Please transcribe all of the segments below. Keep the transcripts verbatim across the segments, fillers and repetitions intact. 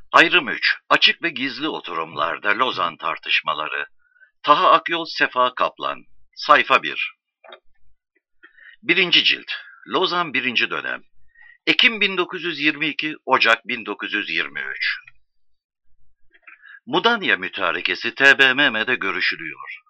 Ayrım üç. Açık ve gizli oturumlarda Lozan tartışmaları. Taha Akyol, Sefa Kaplan. Sayfa bir. Birinci cilt. Lozan birinci dönem. Ekim bin dokuz yüz yirmi iki, Ocak bin dokuz yüz yirmi üç. Mudanya Mütarekesi T B M M'de görüşülüyor.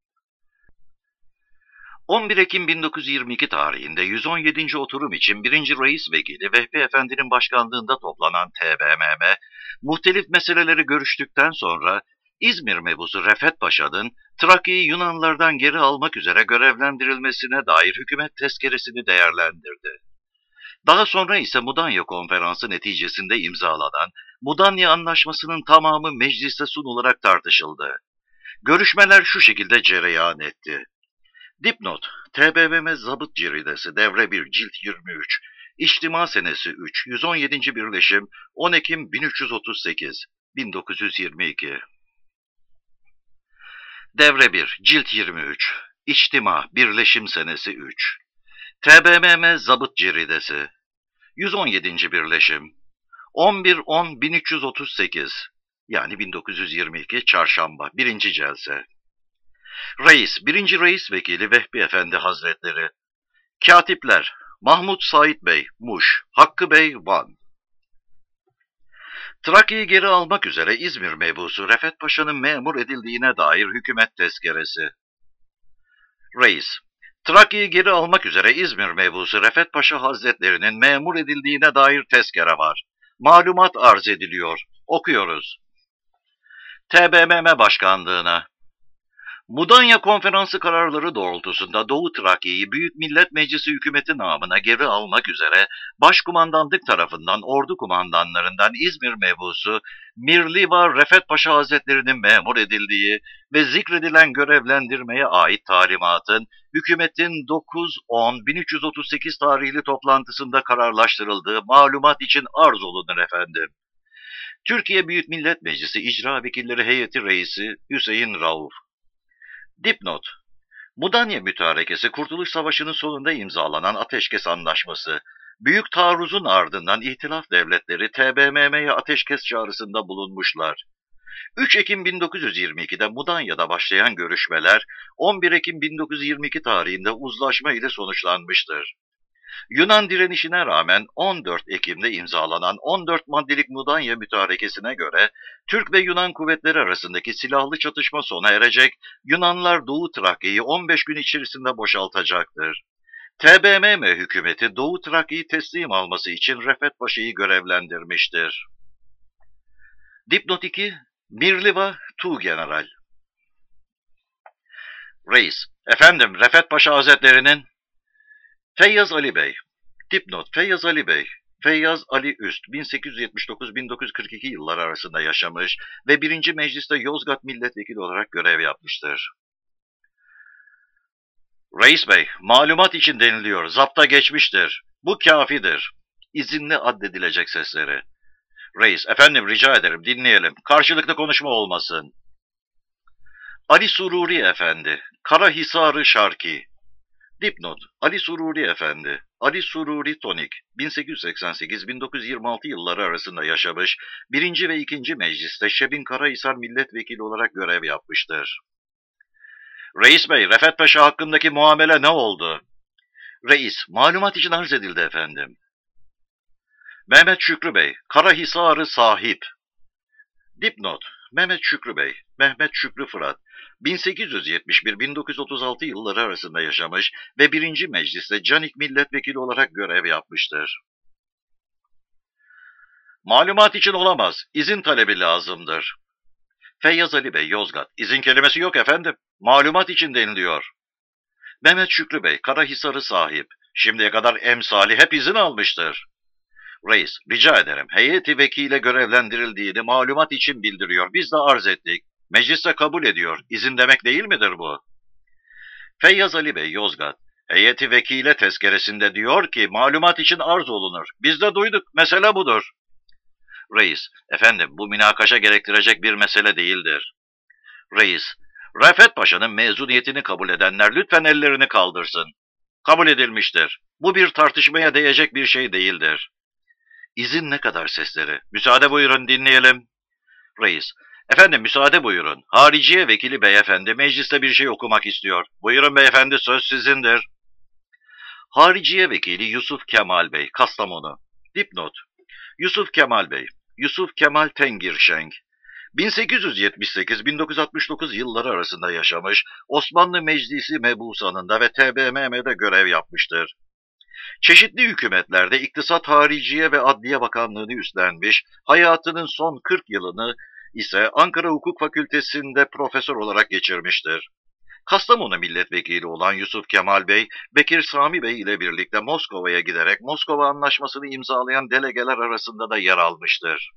on bir Ekim bin dokuz yüz yirmi iki tarihinde yüz on yedinci oturum için birinci Reis Vekili Vehbi Efendi'nin başkanlığında toplanan T B M M, muhtelif meseleleri görüştükten sonra İzmir mebusu Refet Paşa'nın Trakya'yı Yunanlılardan geri almak üzere görevlendirilmesine dair hükümet tezkeresini değerlendirdi. Daha sonra ise Mudanya Konferansı neticesinde imzalanan Mudanya Anlaşması'nın tamamı mecliste sunularak tartışıldı. Görüşmeler şu şekilde cereyan etti. Dipnot, T B M M Zabıt Ciridesi Devre bir Cilt yirmi üç, İçtima Senesi üç, yüz on yedinci Birleşim, on Ekim bin üç yüz otuz sekiz, bin dokuz yüz yirmi iki. Devre bir Cilt yirmi üç, İçtima Birleşim Senesi üç, T B M M Zabıt Ciridesi, yüz on yedinci Birleşim, on bir on bin üç yüz otuz sekiz, yani bin dokuz yüz yirmi iki Çarşamba, birinci Celse. Reis, birinci Reis Vekili Vehbi Efendi Hazretleri. Katipler, Mahmut Sait Bey, Muş, Hakkı Bey, Van. Trakya'yı geri almak üzere İzmir mebusu Refet Paşa'nın memur edildiğine dair hükümet tezkeresi. Reis, Trakya'yı geri almak üzere İzmir mebusu Refet Paşa Hazretleri'nin memur edildiğine dair tezkere var. Malumat arz ediliyor. Okuyoruz. T B M M Başkanlığına. Mudanya Konferansı kararları doğrultusunda Doğu Trakya'yı Büyük Millet Meclisi hükümeti namına geri almak üzere Başkumandanlık tarafından ordu kumandanlarından İzmir mebusu Mirliva Refet Paşa Hazretleri'nin memur edildiği ve zikredilen görevlendirmeye ait talimatın hükümetin dokuz on bin üç yüz otuz sekiz tarihli toplantısında kararlaştırıldığı malumat için arz olunur efendim. Türkiye Büyük Millet Meclisi İcra Vekilleri Heyeti Reisi Hüseyin Rauf. Dipnot, Mudanya Mütarekesi Kurtuluş Savaşı'nın sonunda imzalanan ateşkes anlaşması, büyük taarruzun ardından İhtilaf Devletleri T B M M'ye ateşkes çağrısında bulunmuşlar. üç Ekim bin dokuz yüz yirmi iki'de Mudanya'da başlayan görüşmeler on bir Ekim bin dokuz yüz yirmi iki tarihinde uzlaşma ile sonuçlanmıştır. Yunan direnişine rağmen on dört Ekim'de imzalanan on dört maddelik Mudanya Mütarekesi'ne göre Türk ve Yunan kuvvetleri arasındaki silahlı çatışma sona erecek, Yunanlar Doğu Trakya'yı on beş gün içerisinde boşaltacaktır. T B M M hükümeti Doğu Trakya'yı teslim alması için Refet Paşa'yı görevlendirmiştir. Dipnot iki, Mirliva Tuğgeneral. Reis, efendim Refet Paşa Hazretleri'nin Feyyaz Ali Bey. Dipnot, Feyyaz Ali Bey. Feyyaz Ali Üst, bin sekiz yüz yetmiş dokuz bin dokuz yüz kırk iki yılları arasında yaşamış ve birinci Meclis'te Yozgat Milletvekili olarak görev yapmıştır. Reis Bey, malumat için deniliyor, zapta geçmiştir. Bu kafidir. İzinli addedilecek sesleri. Reis, efendim rica ederim dinleyelim. Karşılıklı konuşma olmasın. Ali Sururi Efendi, Karahisarı Şarki. Dipnot, Ali Sururi Efendi, Ali Sururi Tonik, bin sekiz yüz seksen sekiz bin dokuz yüz yirmi altı yılları arasında yaşamış, birinci ve ikinci Meclis'te Şebin Karahisar Milletvekili olarak görev yapmıştır. Reis Bey, Refet Paşa hakkındaki muamele ne oldu? Reis, malumat için arz edildi efendim. Mehmet Şükrü Bey, Karahisarı sahip. Dipnot, Mehmet Şükrü Bey, Mehmet Şükrü Fırat, bin sekiz yüz yetmiş bir bin dokuz yüz otuz altı yılları arasında yaşamış ve birinci Meclis'te Canik Milletvekili olarak görev yapmıştır. Malumat için olamaz, izin talebi lazımdır. Feyyaz Ali Bey, Yozgat, izin kelimesi yok efendim, malumat için deniliyor. Mehmet Şükrü Bey, Karahisarı sahip, şimdiye kadar emsali hep izin almıştır. Reis, rica ederim, heyeti vekile görevlendirildiğini malumat için bildiriyor, biz de arz ettik. Meclis de kabul ediyor. İzin demek değil midir bu? Feyyaz Ali Bey, Yozgat, heyeti vekile tezkeresinde diyor ki malumat için arz olunur. Biz de duyduk. Mesele budur. Reis, efendim bu münakaşa gerektirecek bir mesele değildir. Reis, Refet Paşa'nın mezuniyetini kabul edenler lütfen ellerini kaldırsın. Kabul edilmiştir. Bu bir tartışmaya değecek bir şey değildir. İzin ne kadar sesleri. Müsaade buyurun dinleyelim. Reis. Efendim müsaade buyurun. Hariciye vekili beyefendi mecliste bir şey okumak istiyor. Buyurun beyefendi söz sizindir. Hariciye vekili Yusuf Kemal Bey, Kastamonu. Dipnot. Yusuf Kemal Bey. Yusuf Kemal Tengirşenk. bin sekiz yüz yetmiş sekiz - bin dokuz yüz altmış dokuz yılları arasında yaşamış, Osmanlı Meclisi Mebusanı'nda ve T B M M'de görev yapmıştır. Çeşitli hükümetlerde İktisat, Hariciye ve Adliye Bakanlığı'nı üstlenmiş, hayatının son kırk yılını ise Ankara Hukuk Fakültesi'nde profesör olarak geçirmiştir. Kastamonu milletvekili olan Yusuf Kemal Bey, Bekir Sami Bey ile birlikte Moskova'ya giderek Moskova Anlaşması'nı imzalayan delegeler arasında da yer almıştır.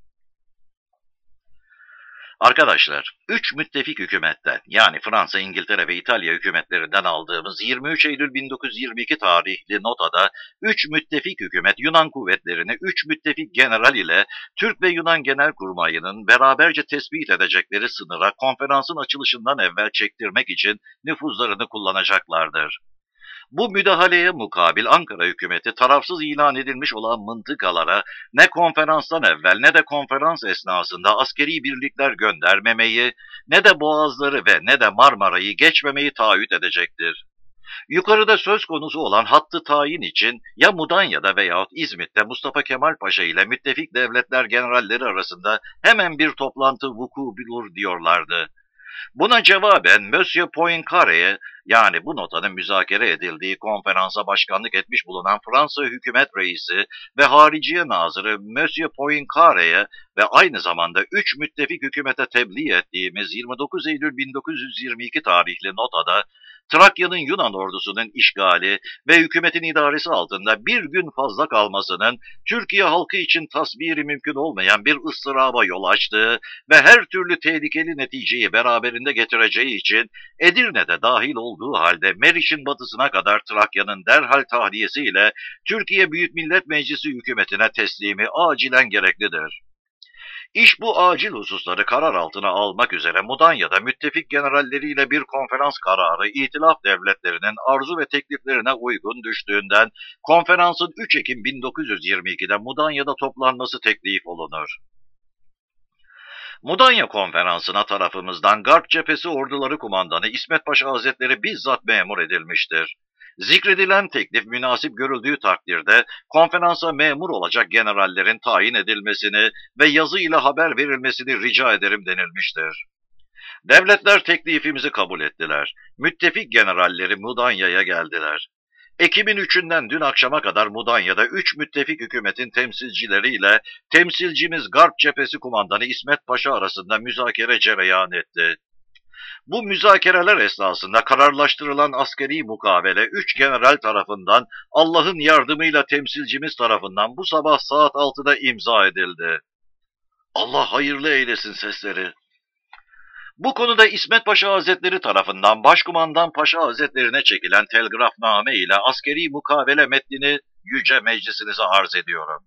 Arkadaşlar, üç müttefik hükümetten yani Fransa, İngiltere ve İtalya hükümetlerinden aldığımız yirmi üç Eylül bin dokuz yüz yirmi iki tarihli notada üç müttefik hükümet Yunan kuvvetlerini üç müttefik general ile Türk ve Yunan Genelkurmayı'nın beraberce tespit edecekleri sınıra konferansın açılışından evvel çektirmek için nüfuzlarını kullanacaklardır. Bu müdahaleye mukabil Ankara hükümeti tarafsız ilan edilmiş olan mıntıkalara ne konferanstan evvel ne de konferans esnasında askeri birlikler göndermemeyi, ne de Boğazları ve ne de Marmara'yı geçmemeyi taahhüt edecektir. Yukarıda söz konusu olan hattı tayin için ya Mudanya'da veyahut İzmit'te Mustafa Kemal Paşa ile müttefik devletler generalleri arasında hemen bir toplantı vuku bulur diyorlardı. Buna cevaben Monsieur Poincaré'ye yani bu notanın müzakere edildiği konferansa başkanlık etmiş bulunan Fransa hükümet reisi ve hariciye nazırı Monsieur Poincaré'ye ve aynı zamanda üç müttefik hükümete tebliğ ettiğimiz yirmi dokuz Eylül bin dokuz yüz yirmi iki tarihli notada Trakya'nın Yunan ordusunun işgali ve hükümetin idaresi altında bir gün fazla kalmasının Türkiye halkı için tasviri mümkün olmayan bir ıstıraba yol açtığı ve her türlü tehlikeli neticeyi beraberinde getireceği için Edirne'de dahil olduğu halde Meriç'in batısına kadar Trakya'nın derhal tahliyesiyle Türkiye Büyük Millet Meclisi hükümetine teslimi acilen gereklidir. İş bu acil hususları karar altına almak üzere Mudanya'da müttefik generalleriyle bir konferans kararı İtilaf devletlerinin arzu ve tekliflerine uygun düştüğünden konferansın üç Ekim bin dokuz yüz yirmi iki'de Mudanya'da toplanması teklif olunur. Mudanya konferansına tarafımızdan Garp Cephesi Orduları Kumandanı İsmet Paşa Hazretleri bizzat memur edilmiştir. Zikredilen teklif münasip görüldüğü takdirde konferansa memur olacak generallerin tayin edilmesini ve yazı ile haber verilmesini rica ederim denilmiştir. Devletler teklifimizi kabul ettiler. Müttefik generalleri Mudanya'ya geldiler. Ekim'in üçünden dün akşama kadar Mudanya'da üç müttefik hükümetin temsilcileriyle temsilcimiz Garp Cephesi Kumandanı İsmet Paşa arasında müzakere cereyan etti. Bu müzakereler esnasında kararlaştırılan askeri mukavele üç general tarafından Allah'ın yardımıyla temsilcimiz tarafından bu sabah saat altıda imza edildi. Allah hayırlı eylesin sesleri. Bu konuda İsmet Paşa Hazretleri tarafından Başkumandan Paşa Hazretlerine çekilen telgrafname ile askeri mukavele metnini Yüce Meclisinize arz ediyorum.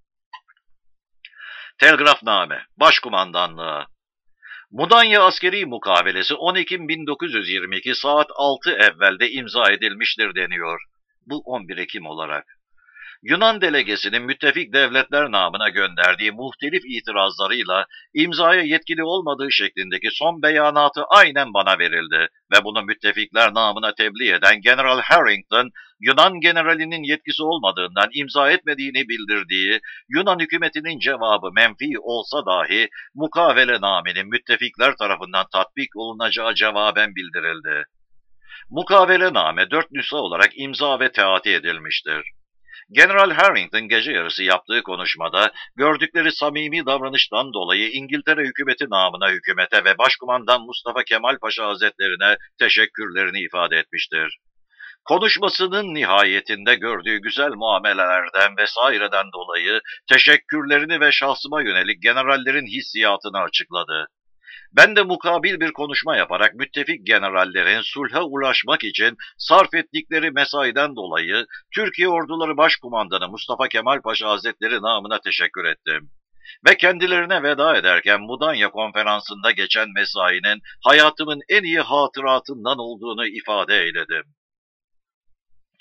Telgrafname, Başkumandanlığa. Mudanya askeri mukavelesi on Ekim bin dokuz yüz yirmi iki saat altı evvelde imza edilmiştir deniyor. Bu on bir Ekim olarak. Yunan delegesinin müttefik devletler namına gönderdiği muhtelif itirazlarıyla imzaya yetkili olmadığı şeklindeki son beyanatı aynen bana verildi ve bunu müttefikler namına tebliğ eden General Harrington, Yunan generalinin yetkisi olmadığından imza etmediğini bildirdiği Yunan hükümetinin cevabı menfi olsa dahi mukavele namenin müttefikler tarafından tatbik olunacağı cevaben bildirildi. Mukavele name dört nüsha olarak imza ve teati edilmiştir. General Harrington gece yarısı yaptığı konuşmada gördükleri samimi davranıştan dolayı İngiltere hükümeti namına hükümete ve Başkumandan Mustafa Kemal Paşa Hazretlerine teşekkürlerini ifade etmiştir. Konuşmasının nihayetinde gördüğü güzel muamelelerden vesaireden dolayı teşekkürlerini ve şahsıma yönelik generallerin hissiyatını açıkladı. Ben de mukabil bir konuşma yaparak müttefik generallerin sulha ulaşmak için sarf ettikleri mesaiden dolayı Türkiye Orduları Başkumandanı Mustafa Kemal Paşa Hazretleri namına teşekkür ettim. Ve kendilerine veda ederken Mudanya konferansında geçen mesainin hayatımın en iyi hatıratından olduğunu ifade eyledim.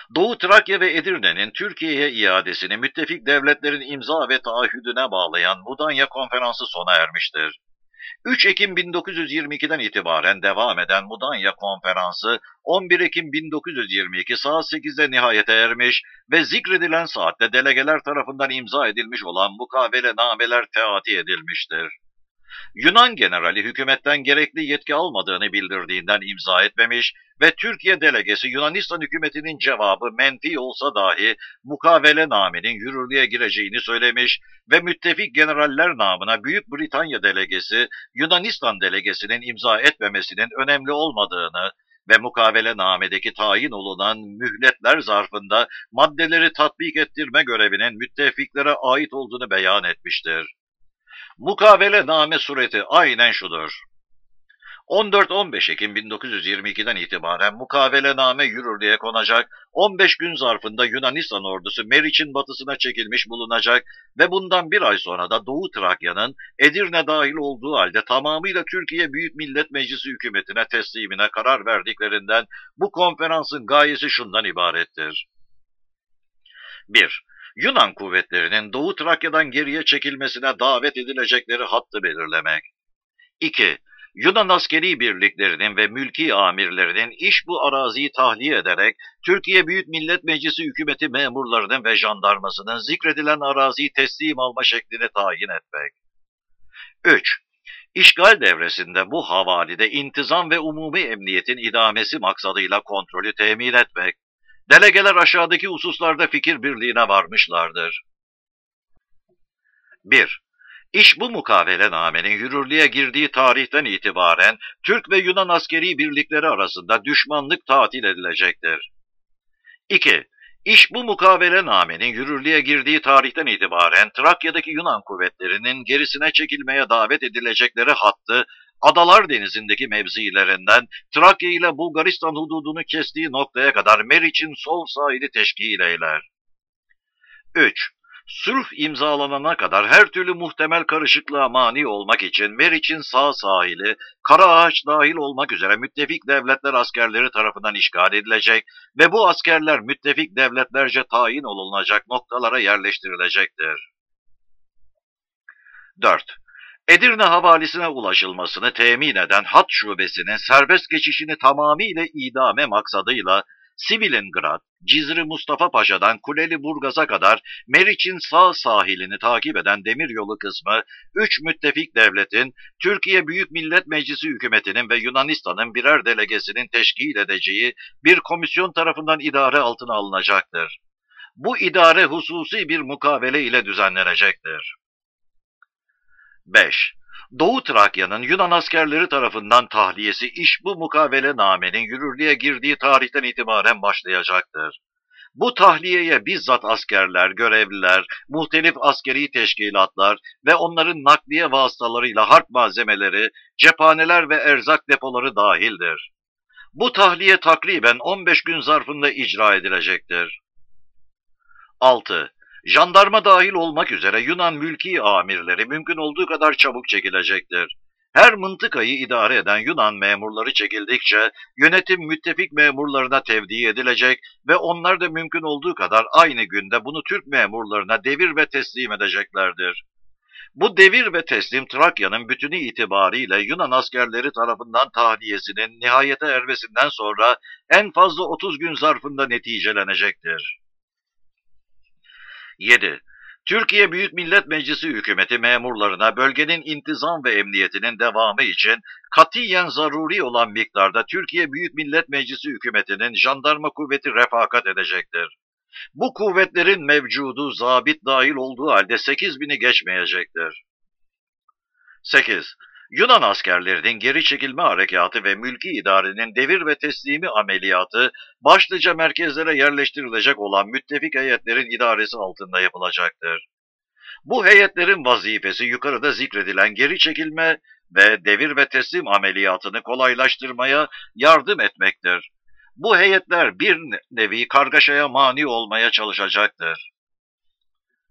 Doğu Trakya ve Edirne'nin Türkiye'ye iadesini müttefik devletlerin imza ve taahhüdüne bağlayan Mudanya Konferansı sona ermiştir. üç Ekim bin dokuz yüz yirmi iki'den itibaren devam eden Mudanya Konferansı on bir Ekim bin dokuz yüz yirmi iki saat sekiz'de nihayete ermiş ve zikredilen saatte delegeler tarafından imza edilmiş olan mukavelenameler teati edilmiştir. Yunan generali hükümetten gerekli yetki almadığını bildirdiğinden imza etmemiş ve Türkiye delegesi Yunanistan hükümetinin cevabı menfi olsa dahi mukavelenamenin yürürlüğe gireceğini söylemiş ve müttefik generaller namına Büyük Britanya delegesi Yunanistan delegesinin imza etmemesinin önemli olmadığını ve mukavelenamedeki tayin olunan mühletler zarfında maddeleri tatbik ettirme görevinin müttefiklere ait olduğunu beyan etmiştir. Mukavelename sureti aynen şudur. on dört on beş Ekim bin dokuz yüz yirmi iki'den itibaren mukavelename yürürlüğe konacak, on beş gün zarfında Yunanistan ordusu Meriç'in batısına çekilmiş bulunacak ve bundan bir ay sonra da Doğu Trakya'nın Edirne dahil olduğu halde tamamıyla Türkiye Büyük Millet Meclisi hükümetine teslimine karar verdiklerinden bu konferansın gayesi şundan ibarettir. bir. Yunan kuvvetlerinin Doğu Trakya'dan geriye çekilmesine davet edilecekleri hattı belirlemek. iki. Yunan askeri birliklerinin ve mülki amirlerinin iş bu araziyi tahliye ederek Türkiye Büyük Millet Meclisi hükümeti memurlarının ve jandarmasının zikredilen araziyi teslim alma şeklini tayin etmek. üç. İşgal devresinde bu havalide intizam ve umumi emniyetin idamesi maksadıyla kontrolü temin etmek. Delegeler aşağıdaki hususlarda fikir birliğine varmışlardır. bir. İş bu mukavelenamenin yürürlüğe girdiği tarihten itibaren Türk ve Yunan askeri birlikleri arasında düşmanlık tatil edilecektir. iki. İş bu mukavelenamenin yürürlüğe girdiği tarihten itibaren Trakya'daki Yunan kuvvetlerinin gerisine çekilmeye davet edilecekleri hattı, Adalar Denizi'ndeki mevzilerinden Trakya ile Bulgaristan hududunu kestiği noktaya kadar Meriç'in sol sahili teşkil eyler. üç. Sulh imzalanana kadar her türlü muhtemel karışıklığa mani olmak için Meriç'in sağ sahili, Karaağaç dahil olmak üzere müttefik devletler askerleri tarafından işgal edilecek ve bu askerler müttefik devletlerce tayin olunacak noktalara yerleştirilecektir. dört. Edirne havalisine ulaşılmasını temin eden hat şubesinin serbest geçişini tamamıyla idame maksadıyla Sivilingrad, Cizri Mustafa Paşa'dan Kuleli Burgaz'a kadar Meriç'in sağ sahilini takip eden demiryolu kısmı, üç müttefik devletin, Türkiye Büyük Millet Meclisi hükümetinin ve Yunanistan'ın birer delegesinin teşkil edeceği bir komisyon tarafından idare altına alınacaktır. Bu idare hususi bir mukavele ile düzenlenecektir. beş. Doğu Trakya'nın Yunan askerleri tarafından tahliyesi iş bu mukavelenamenin yürürlüğe girdiği tarihten itibaren başlayacaktır. Bu tahliyeye bizzat askerler, görevliler, muhtelif askeri teşkilatlar ve onların nakliye vasıtalarıyla harp malzemeleri, cephaneler ve erzak depoları dahildir. Bu tahliye takriben on beş gün zarfında icra edilecektir. altı. Jandarma dahil olmak üzere Yunan mülki amirleri mümkün olduğu kadar çabuk çekilecektir. Her mıntıkayı idare eden Yunan memurları çekildikçe yönetim müttefik memurlarına tevdi edilecek ve onlar da mümkün olduğu kadar aynı günde bunu Türk memurlarına devir ve teslim edeceklerdir. Bu devir ve teslim Trakya'nın bütünü itibariyle Yunan askerleri tarafından tahliyesinin nihayete ermesinden sonra en fazla otuz gün zarfında neticelenecektir. yedi. Türkiye Büyük Millet Meclisi hükümeti memurlarına bölgenin intizam ve emniyetinin devamı için katiyen zaruri olan miktarda Türkiye Büyük Millet Meclisi hükümetinin jandarma kuvveti refakat edecektir. Bu kuvvetlerin mevcudu zabit dahil olduğu halde sekiz bini geçmeyecektir. sekiz. Yunan askerlerinin geri çekilme harekatı ve mülki idarenin devir ve teslimi ameliyatı başlıca merkezlere yerleştirilecek olan müttefik heyetlerin idaresi altında yapılacaktır. Bu heyetlerin vazifesi yukarıda zikredilen geri çekilme ve devir ve teslim ameliyatını kolaylaştırmaya yardım etmektir. Bu heyetler bir nevi kargaşaya mani olmaya çalışacaktır.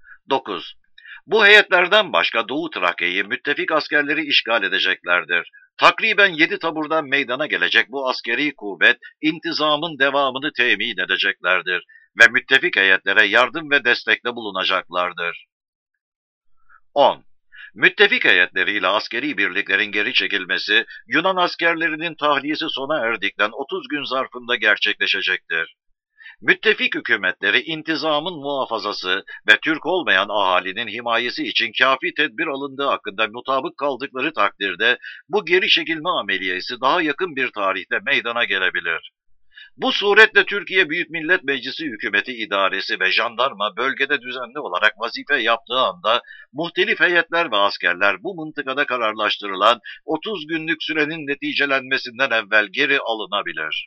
dokuz. Bu heyetlerden başka Doğu Trakya'yı müttefik askerleri işgal edeceklerdir. Takriben yedi taburdan meydana gelecek bu askeri kuvvet, intizamın devamını temin edeceklerdir ve müttefik heyetlere yardım ve destekte bulunacaklardır. on. Müttefik heyetleriyle askeri birliklerin geri çekilmesi, Yunan askerlerinin tahliyesi sona erdikten otuz gün zarfında gerçekleşecektir. Müttefik hükümetleri intizamın muhafazası ve Türk olmayan ahalinin himayesi için kâfi tedbir alındığı hakkında mutabık kaldıkları takdirde bu geri çekilme ameliyesi daha yakın bir tarihte meydana gelebilir. Bu suretle Türkiye Büyük Millet Meclisi Hükümeti İdaresi ve jandarma bölgede düzenli olarak vazife yaptığı anda muhtelif heyetler ve askerler bu mıntıkada kararlaştırılan otuz günlük sürenin neticelenmesinden evvel geri alınabilir.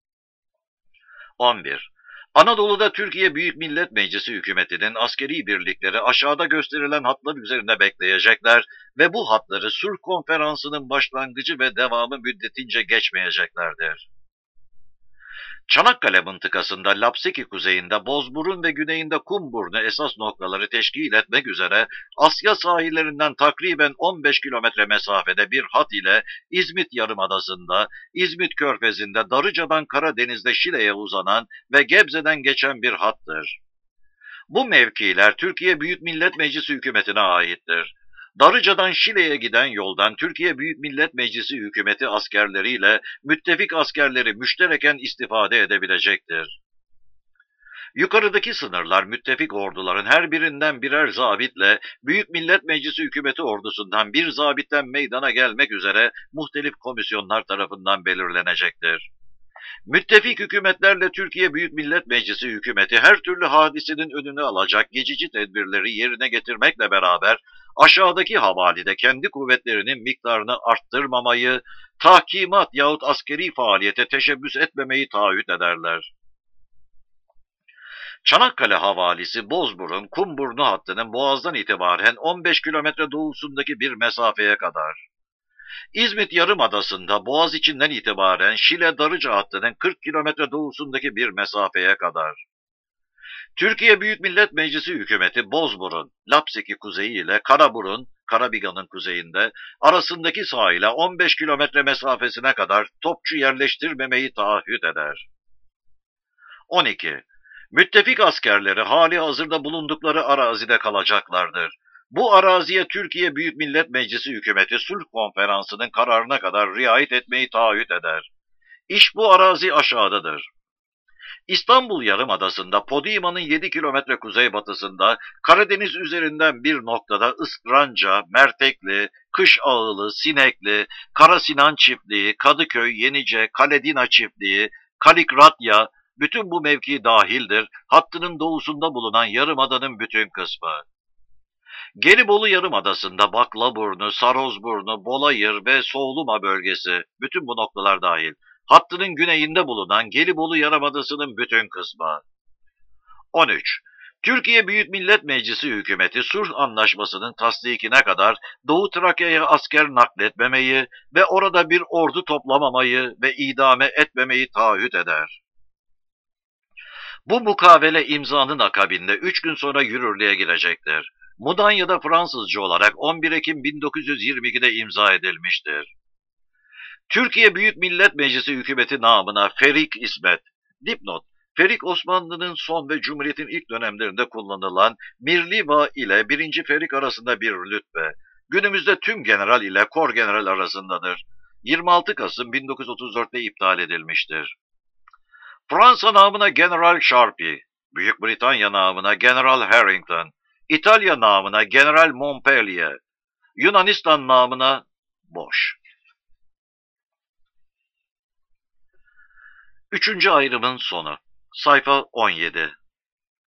on bir. Anadolu'da Türkiye Büyük Millet Meclisi hükümetinin askeri birlikleri aşağıda gösterilen hatlar üzerinde bekleyecekler ve bu hatları sulh konferansının başlangıcı ve devamı müddetince geçmeyeceklerdir. Çanakkale mıntıkasında Lapseki kuzeyinde Bozburun ve güneyinde Kumburnu esas noktaları teşkil etmek üzere Asya sahillerinden takriben on beş kilometre mesafede bir hat ile İzmit Yarımadası'nda, İzmit Körfezi'nde Darıca'dan Karadeniz'de Şile'ye uzanan ve Gebze'den geçen bir hattır. Bu mevkiler Türkiye Büyük Millet Meclisi hükümetine aittir. Darıca'dan Şile'ye giden yoldan Türkiye Büyük Millet Meclisi hükümeti askerleriyle müttefik askerleri müştereken istifade edebilecektir. Yukarıdaki sınırlar müttefik orduların her birinden birer zabitle Büyük Millet Meclisi hükümeti ordusundan bir zabitten meydana gelmek üzere muhtelif komisyonlar tarafından belirlenecektir. Müttefik hükümetlerle Türkiye Büyük Millet Meclisi hükümeti her türlü hadisenin önünü alacak geçici tedbirleri yerine getirmekle beraber aşağıdaki havalide kendi kuvvetlerinin miktarını arttırmamayı, tahkimat yahut askeri faaliyete teşebbüs etmemeyi taahhüt ederler. Çanakkale havalisi Bozburun, Kumburnu hattının Boğaz'dan itibaren on beş kilometre doğusundaki bir mesafeye kadar. İzmit Yarımadası'nda Boğaz içinden itibaren Şile-Darıca hattının kırk kilometre doğusundaki bir mesafeye kadar. Türkiye Büyük Millet Meclisi hükümeti Bozburun, Lapseki kuzeyi ile Karaburun, Karabiga'nın kuzeyinde arasındaki sahile on beş kilometre mesafesine kadar topçu yerleştirmemeyi taahhüt eder. on iki. Müttefik askerleri hali hazırda bulundukları arazide kalacaklardır. Bu araziye Türkiye Büyük Millet Meclisi hükümeti sulh konferansının kararına kadar riayet etmeyi taahhüt eder. İş bu arazi aşağıdadır. İstanbul Yarımadası'nda Podima'nın yedi kilometre kuzeybatısında Karadeniz üzerinden bir noktada Iskranca, Mertekli, Kış Ağılı, Sinekli, Karasinan Çiftliği, Kadıköy, Yenice, Kaledina Çiftliği, Kalikratya, bütün bu mevki dahildir, hattının doğusunda bulunan yarımadanın bütün kısmı. Gelibolu Yarımadası'nda Baklaburnu, Sarozburnu, Bolayır ve Soğluma bölgesi, bütün bu noktalar dahil, hattının güneyinde bulunan Gelibolu Yarımadası'nın bütün kısmı. on üç. Türkiye Büyük Millet Meclisi hükümeti sulh anlaşmasının tasdikine kadar Doğu Trakya'ya asker nakletmemeyi ve orada bir ordu toplamamayı ve idame etmemeyi taahhüt eder. Bu mukavele imzanın akabinde üç gün sonra yürürlüğe girecektir. Mudanya'da Fransızca olarak on bir Ekim bin dokuz yüz yirmi iki'de imza edilmiştir. Türkiye Büyük Millet Meclisi hükümeti namına Ferik İsmet. Dipnot: Ferik Osmanlı'nın son ve Cumhuriyet'in ilk dönemlerinde kullanılan Mirliva ile birinci Ferik arasında bir rütbe. Günümüzde tüm general ile kor general arasındadır. yirmi altı Kasım bin dokuz yüz otuz dört'te iptal edilmiştir. Fransa namına General Sharpie, Büyük Britanya namına General Harrington, İtalya namına General Montpellier, Yunanistan namına Bosch. Üçüncü ayrımın sonu. Sayfa on yedi.